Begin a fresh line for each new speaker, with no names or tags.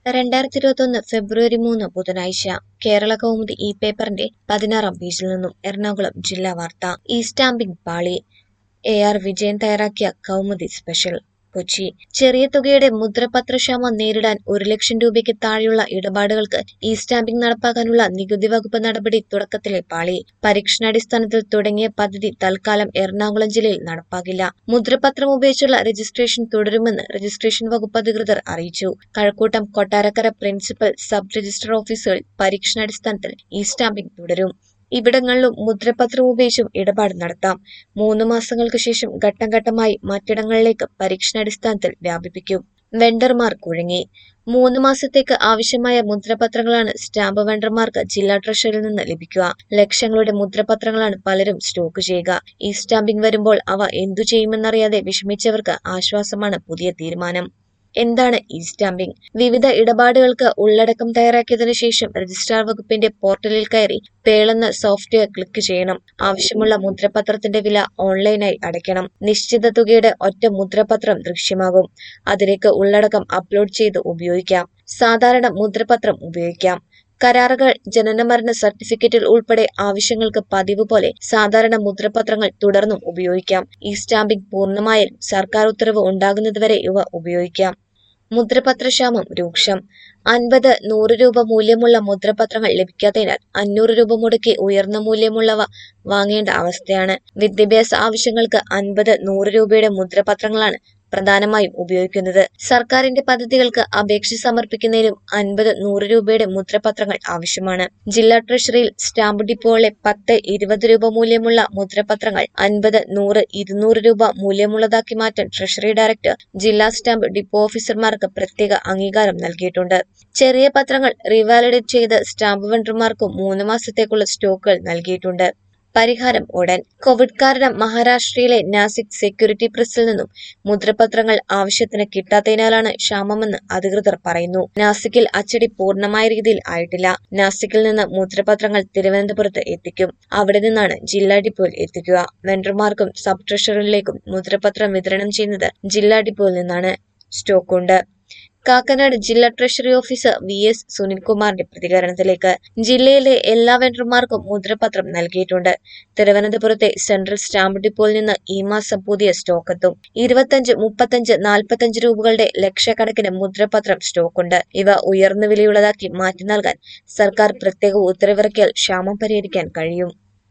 2021 ഫെബ്രുവരി 3 ബുധനാഴ്ച കേരള കൗമുദി ഈ പേപ്പറിന്റെ 16-ാം പേജിൽ നിന്നും എറണാകുളം ജില്ലാ വാർത്ത. ഈ സ്റ്റാമ്പിംഗ് പാളി. AR വിജയൻ തയ്യാറാക്കിയ കൗമുദി സ്പെഷ്യൽ. കൊച്ചി. ചെറിയ തുകയുടെ മുദ്രപത്രക്ഷാമം നേരിടാൻ 1 ലക്ഷം രൂപയ്ക്ക് താഴെയുള്ള ഇടപാടുകൾക്ക് ഇ സ്റ്റാമ്പിംഗ് നടപ്പാക്കാനുള്ള നികുതി വകുപ്പ് നടപടി തുടക്കത്തിലെ പാളി. പരീക്ഷണാടിസ്ഥാനത്തിൽ തുടങ്ങിയ പദ്ധതി തൽക്കാലം എറണാകുളം ജില്ലയിൽ നടപ്പാകില്ല. മുദ്രപത്രം ഉപയോഗിച്ചുള്ള രജിസ്ട്രേഷൻ തുടരുമെന്ന് രജിസ്ട്രേഷൻ വകുപ്പ് അധികൃതർ അറിയിച്ചു. Kazhakkoottam, Kottarakkara principal sub registrar ഓഫീസുകളിൽ പരീക്ഷണാടിസ്ഥാനത്തിൽ ഇ സ്റ്റാമ്പിംഗ് തുടരും. ഇവിടങ്ങളിലും മുദ്രപത്രം ഉപയോഗിച്ചും ഇടപാട് നടത്താം. 3 മാസങ്ങൾക്ക് ശേഷം ഘട്ടം ഘട്ടമായി മറ്റിടങ്ങളിലേക്ക് പരീക്ഷണാടിസ്ഥാനത്തിൽ വ്യാപിപ്പിക്കും. വെണ്ടർമാർ കുഴങ്ങി. 3 മാസത്തേക്ക് ആവശ്യമായ മുദ്രപത്രങ്ങളാണ് സ്റ്റാമ്പ് വെണ്ടർമാർക്ക് ജില്ലാ ട്രഷറിയിൽ നിന്ന് ലഭിക്കുക. ലക്ഷങ്ങളുടെ മുദ്രപത്രങ്ങളാണ് പലരും സ്റ്റോക്ക് ചെയ്യുക. ഈ സ്റ്റാമ്പിംഗ് വരുമ്പോൾ അവ എന്തു ചെയ്യുമെന്നറിയാതെ വിഷമിച്ചവർക്ക് ആശ്വാസമാണ് പുതിയ തീരുമാനം. എന്താണ് ഇ സ്റ്റാമ്പിംഗ്? വിവിധ ഇടപാടുകൾക്ക് ഉള്ളടക്കം തയ്യാറാക്കിയതിനു ശേഷം രജിസ്ട്രാർ വകുപ്പിന്റെ പോർട്ടലിൽ കയറി പേളെന്ന സോഫ്റ്റ്വെയർ ക്ലിക്ക് ചെയ്യണം. ആവശ്യമുള്ള മുദ്രപത്രത്തിന്റെ വില ഓൺലൈനായി അടയ്ക്കണം. നിശ്ചിത തുകയുടെ ഒറ്റ മുദ്രപത്രം ദൃശ്യമാകും. അതിലേക്ക് ഉള്ളടക്കം അപ്ലോഡ് ചെയ്ത് ഉപയോഗിക്കാം. സാധാരണ മുദ്രപത്രം ഉപയോഗിക്കാം. കരാറുകൾ, ജനനമരണ സർട്ടിഫിക്കറ്റിൽ ഉൾപ്പെടെ ആവശ്യങ്ങൾക്ക് പതിവ് പോലെ സാധാരണ മുദ്രപത്രങ്ങൾ തുടർന്നും ഉപയോഗിക്കാം. ഈ സ്റ്റാമ്പിംഗ് പൂർണ്ണമായാലും സർക്കാർ ഉത്തരവ് ഉണ്ടാകുന്നതുവരെ ഇവ ഉപയോഗിക്കാം. മുദ്രപത്രക്ഷാമം രൂക്ഷം. 50-100 രൂപ മൂല്യമുള്ള മുദ്രപത്രങ്ങൾ ലഭിക്കാത്തതിനാൽ 500 രൂപ മുടക്കി ഉയർന്ന മൂല്യമുള്ളവ വാങ്ങേണ്ട അവസ്ഥയാണ്. വിദ്യാഭ്യാസ ആവശ്യങ്ങൾക്ക് 50-100 രൂപയുടെ മുദ്രപത്രങ്ങളാണ് പ്രധാനമായും ഉപയോഗിക്കുന്നത്. സർക്കാരിന്റെ പദ്ധതികൾക്ക് അപേക്ഷ സമർപ്പിക്കുന്നതിനും 50-100 രൂപയുടെ മുദ്രപത്രങ്ങൾ ആവശ്യമാണ്. ജില്ലാ ട്രഷറിയിൽ സ്റ്റാമ്പ് ഡിപ്പോകളിലെ 10-20 രൂപ മൂല്യമുള്ള മുദ്രപത്രങ്ങൾ 50-100-200 രൂപ മൂല്യമുള്ളതാക്കി മാറ്റാൻ ട്രഷറി ഡയറക്ടർ ജില്ലാ സ്റ്റാമ്പ് ഡിപ്പോ ഓഫീസർമാർക്ക് പ്രത്യേക അംഗീകാരം നൽകിയിട്ടുണ്ട്. ചെറിയ പത്രങ്ങൾ റീവാലിഡേറ്റ് ചെയ്ത് സ്റ്റാമ്പ് വെണ്ടർമാർക്കും 3 മാസത്തേക്കുള്ള സ്റ്റോക്കുകൾ നൽകിയിട്ടുണ്ട്. പരിഹാരം ഉടൻ. കോവിഡ് കാരണം മഹാരാഷ്ട്രയിലെ നാസിക് സെക്യൂരിറ്റി പ്രസിൽ നിന്നും മുദ്രപത്രങ്ങൾ ആവശ്യത്തിന് കിട്ടാത്തതിനാലാണ് ക്ഷാമമെന്ന് അധികൃതർ പറയുന്നു. നാസിക്കിൽ അച്ചടി പൂർണ്ണമായ രീതിയിൽ ആയിട്ടില്ല. നാസിക്കിൽ നിന്ന് മുദ്രപത്രങ്ങൾ തിരുവനന്തപുരത്ത് എത്തിക്കും. അവിടെ നിന്നാണ് ജില്ലാ ഡിപ്പോയിൽ എത്തിക്കുക. വെണ്ടർമാർക്കും സബ് ട്രഷറികളിലേക്കും മുദ്രപത്രം വിതരണം ചെയ്യുന്നത് ജില്ലാ ഡിപ്പോയിൽ നിന്നാണ്. സ്റ്റോക്കുണ്ട്. കാക്കനാട് ജില്ലാ ട്രഷറി ഓഫീസർ VS സുനിൽകുമാറിന്റെ പ്രതികരണത്തിലേക്ക്. ജില്ലയിലെ എല്ലാ വെണ്ടർമാർക്കും മുദ്രപത്രം നൽകിയിട്ടുണ്ട്. തിരുവനന്തപുരത്തെ സെൻട്രൽ സ്റ്റാമ്പ് ഡിപ്പോയിൽ നിന്ന് ഈ മാസം പുതിയ സ്റ്റോക്ക് എത്തും. 25, 35, 45 രൂപകളുടെ ലക്ഷക്കണക്കിന് മുദ്രപത്രം സ്റ്റോക്കുണ്ട്. ഇവ ഉയർന്ന വിലയുള്ളതാക്കി മാറ്റി നൽകാൻ സർക്കാർ പ്രത്യേക ഉത്തരവിറക്കിയാൽ ക്ഷാമം പരിഹരിക്കാൻ കഴിയും.